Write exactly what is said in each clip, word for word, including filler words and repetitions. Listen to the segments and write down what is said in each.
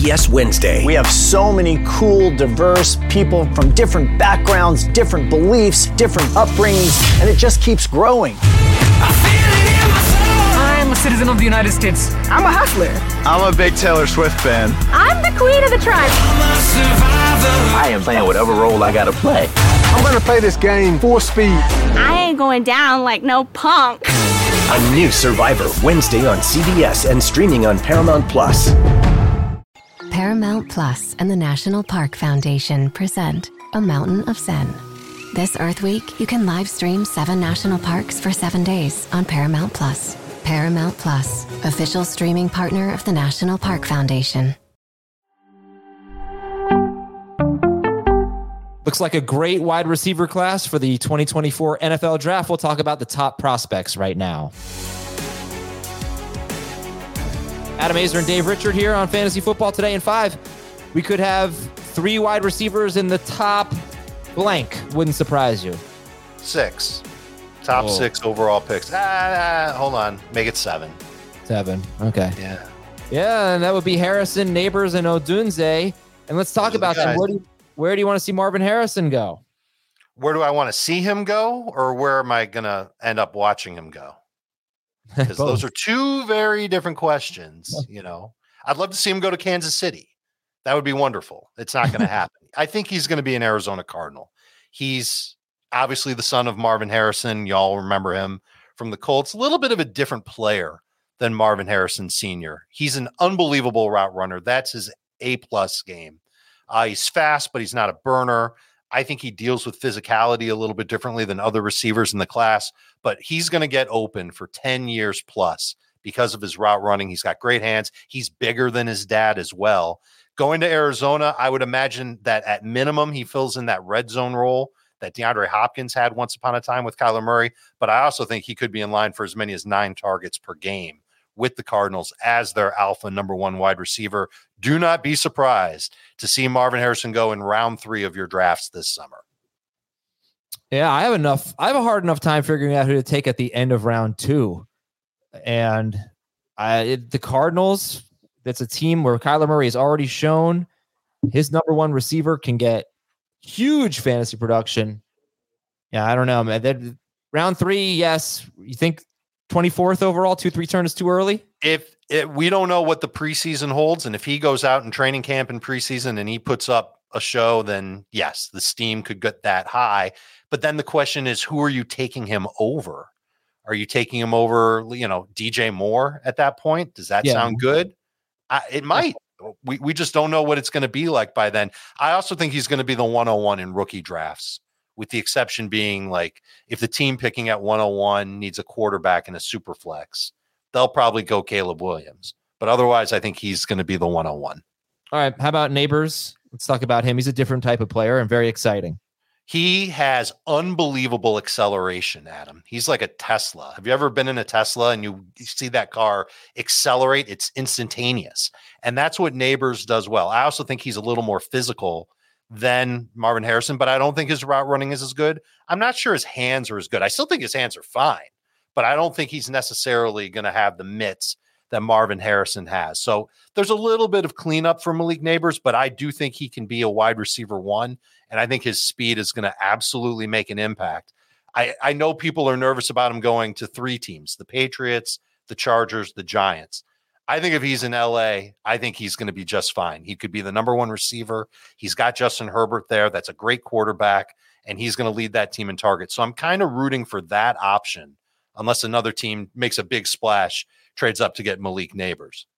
B S Wednesday. We have so many cool, diverse people from different backgrounds, different beliefs, different upbringings, and it just keeps growing. I'm a citizen of the United States. I'm a hustler. I'm a big Taylor Swift fan. I'm the queen of the tribe. I am playing whatever role I gotta play. I'm gonna play this game full speed. I ain't going down like no punk. A new Survivor Wednesday on C B S and streaming on Paramount Plus. Paramount Plus and the National Park Foundation present A Mountain of Zen. This Earth Week, you can live stream seven national parks for seven days on Paramount Plus. Paramount Plus, official streaming partner of the National Park Foundation. Looks like a great wide receiver class for the twenty twenty-four N F L Draft. We'll talk about the top prospects right now. Adam Aizer and Dave Richard here on Fantasy Football Today in five. We could have three wide receivers in the top blank. Wouldn't surprise you. Six. Top Whoa. six overall picks. Ah, ah, hold on. Make it seven. Seven. Okay. Yeah. Yeah, and that would be Harrison, Neighbors, and Odunze. And let's talk Those are about the them. guys. Where do, you, where do you want to see Marvin Harrison go? Where do I want to see him go, or where am I going to end up watching him go? Because those are two very different questions. You know, I'd love to see him go to Kansas City. That would be wonderful. It's not going to happen. I think he's going to be an Arizona Cardinal. He's obviously the son of Marvin Harrison. Y'all remember him from the Colts. A little bit of a different player than Marvin Harrison Senior He's an unbelievable route runner. That's his A-plus game. Uh, he's fast, but he's not a burner. I think he deals with physicality a little bit differently than other receivers in the class, but he's going to get open for ten years plus because of his route running. He's got great hands. He's bigger than his dad as well. Going to Arizona, I would imagine that at minimum he fills in that red zone role that DeAndre Hopkins had once upon a time with Kyler Murray, but I also think he could be in line for as many as nine targets per game with the Cardinals as their alpha number one wide receiver. Do not be surprised to see Marvin Harrison go in round three of your drafts this summer. Yeah, I have enough. I have a hard enough time figuring out who to take at the end of round two. And I, it, the Cardinals, that's a team where Kyler Murray has already shown his number one receiver can get huge fantasy production. Yeah, I don't know, man. That, round three, yes. You think twenty-fourth overall, two three turn is too early? If it, we don't know what the preseason holds, and if he goes out in training camp in preseason and he puts up a show, then yes, the steam could get that high. But then the question is, who are you taking him over? Are you taking him over, you know, D J Moore at that point? Does that Yeah. sound good? I, it might. We we just don't know what it's going to be like by then. I also think he's going to be the one oh one in rookie drafts, with the exception being like if the team picking at one oh one needs a quarterback and a super flex, they'll probably go Caleb Williams. But otherwise, I think he's going to be the one oh one. All right. How about Neighbors? Let's talk about him. He's a different type of player and very exciting. He has unbelievable acceleration, Adam. He's like a Tesla. Have you ever been in a Tesla and you see that car accelerate? It's instantaneous. And that's what Neighbors does well. I also think he's a little more physical than Marvin Harrison, but I don't think his route running is as good. I'm not sure his hands are as good. I still think his hands are fine, but I don't think he's necessarily going to have the mitts that Marvin Harrison has. So there's a little bit of cleanup for Malik Neighbors, but I do think he can be a wide receiver one. And I think his speed is going to absolutely make an impact. I, I know people are nervous about him going to three teams, the Patriots, the Chargers, the Giants. I think if he's in L A, I think he's going to be just fine. He could be the number one receiver. He's got Justin Herbert there. That's a great quarterback, and he's going to lead that team in targets. So I'm kind of rooting for that option, unless another team makes a big splash, trades up to get Malik Neighbors.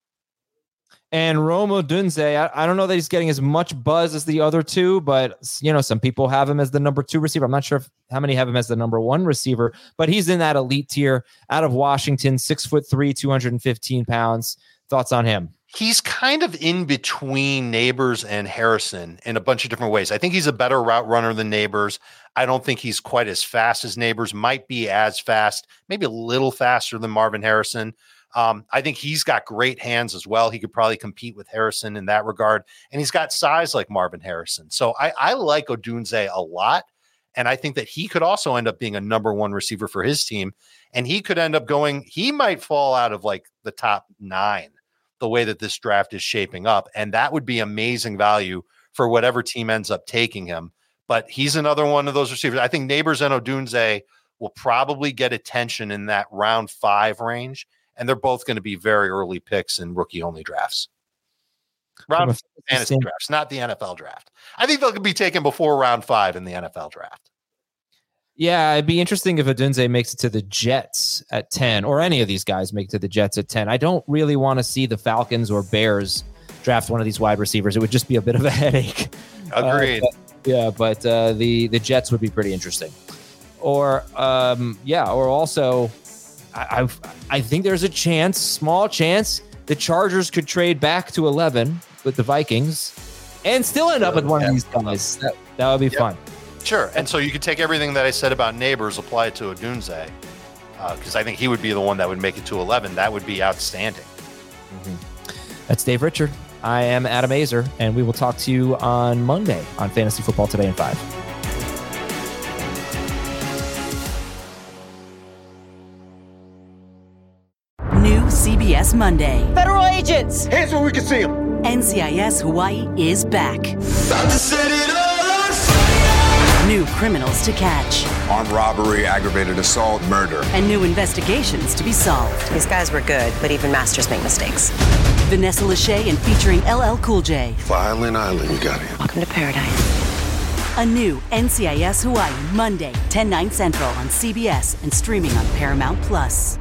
And Rome Odunze, I, I don't know that he's getting as much buzz as the other two, but you know, some people have him as the number two receiver. I'm not sure if, how many have him as the number one receiver, but he's in that elite tier out of Washington, six foot three, two hundred fifteen pounds. Thoughts on him? He's kind of in between Neighbors and Harrison in a bunch of different ways. I think he's a better route runner than Neighbors. I don't think he's quite as fast as Neighbors, might be as fast, maybe a little faster than Marvin Harrison. Um, I think he's got great hands as well. He could probably compete with Harrison in that regard. And he's got size like Marvin Harrison. So I, I like Odunze a lot. And I think that he could also end up being a number one receiver for his team. And he could end up going, he might fall out of like the top nine the way that this draft is shaping up. And that would be amazing value for whatever team ends up taking him. But he's another one of those receivers. I think Neighbors and Odunze will probably get attention in that round five range. And they're both going to be very early picks in rookie-only drafts. Round fantasy drafts, not the N F L draft. I think they'll be taken before round five in the N F L draft. Yeah, it'd be interesting if Odunze makes it to the Jets at ten, or any of these guys make it to the Jets at ten. I don't really want to see the Falcons or Bears draft one of these wide receivers. It would just be a bit of a headache. Agreed. Uh, but, yeah, but uh, the, the Jets would be pretty interesting. Or, um, yeah, or also, I, I've, I think there's a chance, small chance, the Chargers could trade back to eleven with the Vikings and still end up with one of these guys. That, that would be yep. fun. Sure. And so you could take everything that I said about Neighbors, apply it to Odunze, because uh, I think he would be the one that would make it to eleven. That would be outstanding. Mm-hmm. That's Dave Richard. I am Adam Azer, and we will talk to you on Monday on Fantasy Football Today in five. New C B S Monday. Federal agents! Hands where we can see them. N C I S Hawaii is back. About to set it all on fire. New criminals to catch. Armed robbery, aggravated assault, murder. And new investigations to be solved. These guys were good, but even masters make mistakes. Vanessa Lachey and featuring L L Cool J. Violin Island, you got it. Welcome to paradise. A new N C I S Hawaii, Monday, ten, nine Central on C B S and streaming on Paramount Plus.